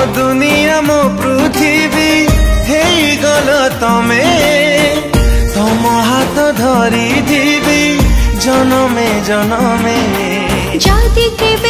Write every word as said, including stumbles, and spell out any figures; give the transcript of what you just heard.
दुनिया मो पृथ्वी गल तमे तम हाथ धरी दिवी जनमे जनमे जदि केबे